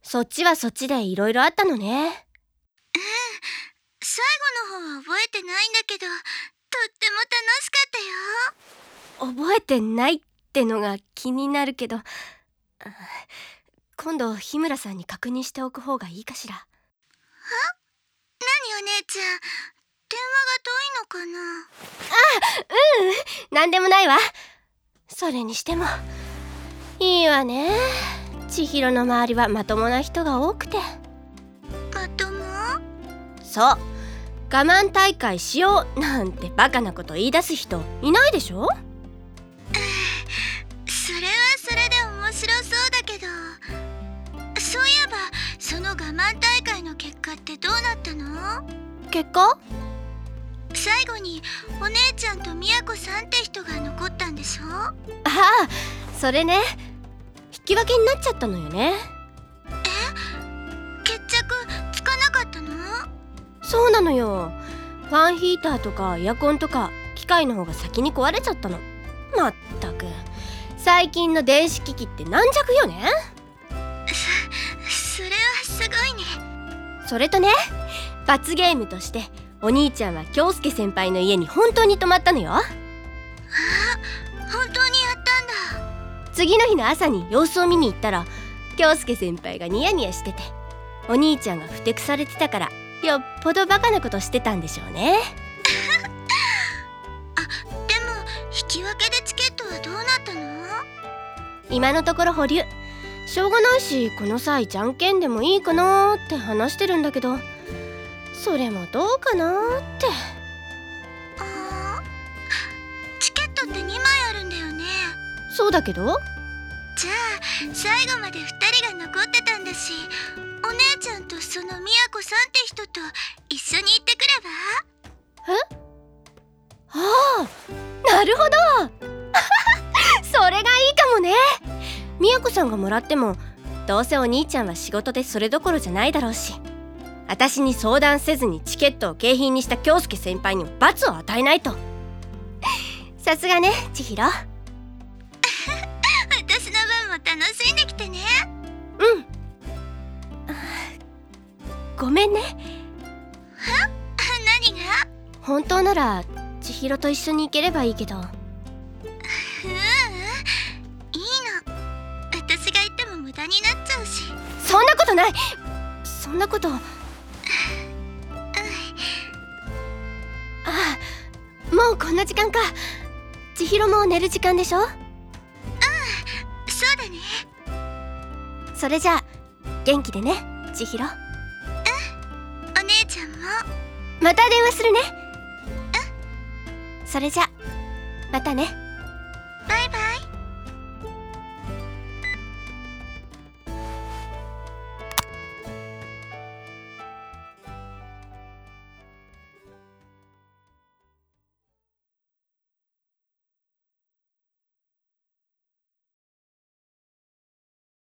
そっちはそっちでいろいろあったのね。 最後の方は覚えてないんだけど、とっても楽しかったよ。 覚えてないってのが気になるけど、今度日村さんに確認しておく方がいいかしら。 何お姉ちゃん、電話が遠いのかな。 なんでもないわ。それにしてもいいわね。千尋の周りはまともな人が多くて。 まとも？ そう、我慢大会しようなんてバカなこと言い出す人いないでしょ。 それはそれで面白そうだけど、そういえばその我慢大会の結果ってどうなったの？ 結果？ 最後にお姉ちゃんと宮子さんって人が残ったんでしょ？ ああ、それね、引き分けになっちゃったのよね。 決着つかなかったの？ そうなのよ。ファンヒーターとかエアコンとか機械の方が先に壊れちゃったの。まったく最近の電子機器って軟弱よね。 それはすごいね。 それとね、罰ゲームとしてお兄ちゃんは京介先輩の家に本当に泊まったのよ。 本当にやったんだ。 次の日の朝に様子を見に行ったら、京介先輩がニヤニヤしてて、お兄ちゃんがふてくされてたから、よっぽどバカなことしてたんでしょうね。 でも引き分けでチケットはどうなったの？ 今のところ保留。しょうがないし、この際じゃんけんでもいいかなって話してるんだけど、それもどうかなって。 チケットって2枚あるんだよね。 そうだけど。 じゃあ最後まで2人が残ってたんだし、お姉ちゃんとその宮子さんって人と一緒に行ってくれば？ ああ、なるほどそれがいいかもね。宮子さんがもらっても、どうせお兄ちゃんは仕事でそれどころじゃないだろうし、私に相談せずにチケットを景品にした京介先輩にも罰を与えないと。さすがね、千尋。 私の分も楽しんできてね。 うん。ごめんね。 何が？ 本当なら千尋と一緒に行ければいいけど。 いいの。私が行っても無駄になっちゃうし。 そんなことない。そんなこと。もうこんな時間か。千尋も寝る時間でしょ。 そうだね。 それじゃあ元気でね、千尋。 お姉ちゃんも。 また電話するね。それじゃまたね。 バイバイ。